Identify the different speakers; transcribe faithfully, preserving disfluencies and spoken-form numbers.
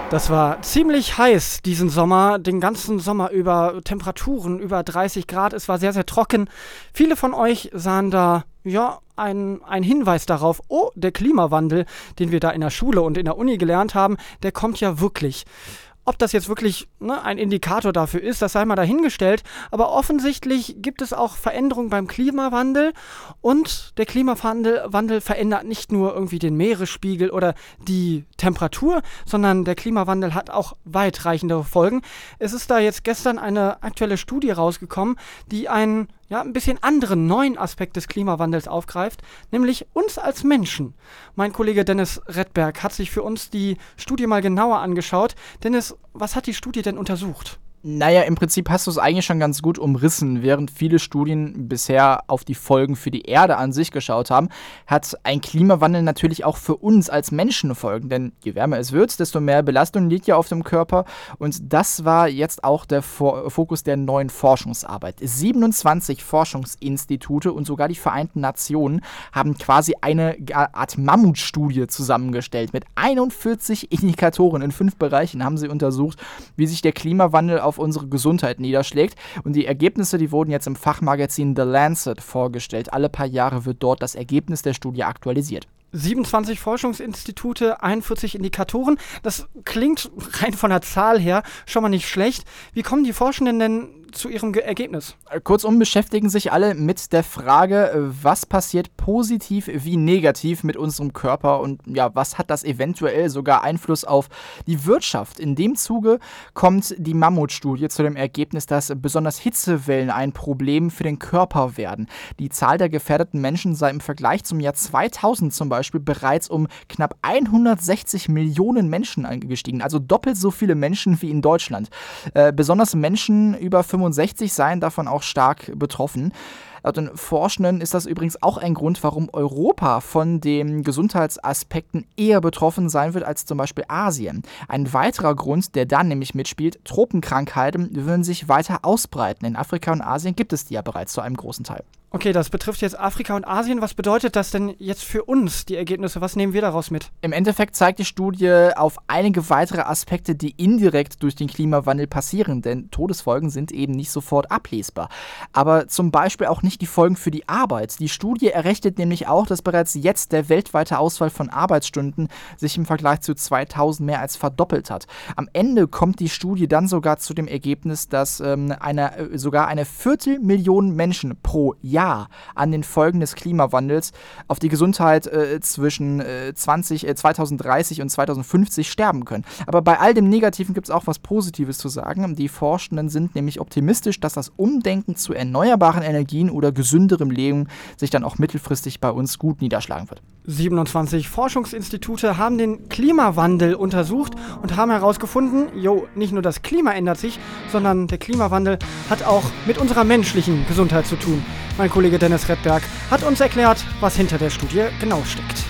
Speaker 1: Das war ziemlich heiß diesen Sommer, den ganzen Sommer über, Temperaturen über dreißig Grad. Es war sehr, sehr trocken. Viele von euch sahen da, ja, ein, ein Hinweis darauf, oh, der Klimawandel, den wir da in der Schule und in der Uni gelernt haben, der kommt ja wirklich. Ob das jetzt wirklich ne, ein Indikator dafür ist, das sei mal dahingestellt. Aber offensichtlich gibt es auch Veränderungen beim Klimawandel. Und der Klimawandel Wandel verändert nicht nur irgendwie den Meeresspiegel oder die Temperatur, sondern der Klimawandel hat auch weitreichendere Folgen. Es ist da jetzt gestern eine aktuelle Studie rausgekommen, die einen ja, ein bisschen anderen, neuen Aspekt des Klimawandels aufgreift, nämlich uns als Menschen. Mein Kollege Dennis Redberg hat sich für uns die Studie mal genauer angeschaut. Dennis, was hat die Studie denn untersucht?
Speaker 2: Naja, im Prinzip hast du es eigentlich schon ganz gut umrissen. Während viele Studien bisher auf die Folgen für die Erde an sich geschaut haben, hat ein Klimawandel natürlich auch für uns als Menschen Folgen. Denn je wärmer es wird, desto mehr Belastung liegt ja auf dem Körper. Und das war jetzt auch der Fo- Fokus der neuen Forschungsarbeit. siebenundzwanzig Forschungsinstitute und sogar die Vereinten Nationen haben quasi eine Art Mammutstudie zusammengestellt. Mit einundvierzig Indikatoren in fünf Bereichen haben sie untersucht, wie sich der Klimawandel auf unsere Gesundheit niederschlägt. Und die Ergebnisse, die wurden jetzt im Fachmagazin The Lancet vorgestellt. Alle paar Jahre wird dort das Ergebnis der Studie aktualisiert.
Speaker 1: siebenundzwanzig Forschungsinstitute, einundvierzig Indikatoren. Das klingt rein von der Zahl her schon mal nicht schlecht. Wie kommen die Forschenden denn zu ihrem Ge- Ergebnis?
Speaker 2: Kurzum beschäftigen sich alle mit der Frage, was passiert positiv wie negativ mit unserem Körper und ja, was hat das eventuell sogar Einfluss auf die Wirtschaft. In dem Zuge kommt die Mammutstudie zu dem Ergebnis, dass besonders Hitzewellen ein Problem für den Körper werden. Die Zahl der gefährdeten Menschen sei im Vergleich zum Jahr zweitausend zum Beispiel bereits um knapp hundertsechzig Millionen Menschen angestiegen, also doppelt so viele Menschen wie in Deutschland. Äh, besonders Menschen über fünfundsechzig seien davon auch stark betroffen. Laut den Forschenden ist das übrigens auch ein Grund, warum Europa von den Gesundheitsaspekten eher betroffen sein wird als zum Beispiel Asien. Ein weiterer Grund, der dann nämlich mitspielt, Tropenkrankheiten würden sich weiter ausbreiten. In Afrika und Asien gibt es die ja bereits zu einem großen Teil.
Speaker 1: Okay, das betrifft jetzt Afrika und Asien. Was bedeutet das denn jetzt für uns, die Ergebnisse? Was nehmen wir daraus mit?
Speaker 2: Im Endeffekt zeigt die Studie auf einige weitere Aspekte, die indirekt durch den Klimawandel passieren, denn Todesfolgen sind eben nicht sofort ablesbar. Aber zum Beispiel auch nicht die Folgen für die Arbeit. Die Studie errechnet nämlich auch, dass bereits jetzt der weltweite Ausfall von Arbeitsstunden sich im Vergleich zu zweitausend mehr als verdoppelt hat. Am Ende kommt die Studie dann sogar zu dem Ergebnis, dass ähm, eine, äh, sogar eine Viertelmillion Menschen pro Jahr an den Folgen des Klimawandels auf die Gesundheit äh, zwischen äh, zwanzig, äh, zweitausenddreißig und zweitausendfünfzig sterben können. Aber bei all dem Negativen gibt es auch was Positives zu sagen. Die Forschenden sind nämlich optimistisch, dass das Umdenken zu erneuerbaren Energien oder gesünderem Leben sich dann auch mittelfristig bei uns gut niederschlagen wird.
Speaker 1: siebenundzwanzig Forschungsinstitute haben den Klimawandel untersucht und haben herausgefunden, jo, nicht nur das Klima ändert sich, sondern der Klimawandel hat auch mit unserer menschlichen Gesundheit zu tun. Mein Kollege Dennis Redberg hat uns erklärt, was hinter der Studie genau steckt.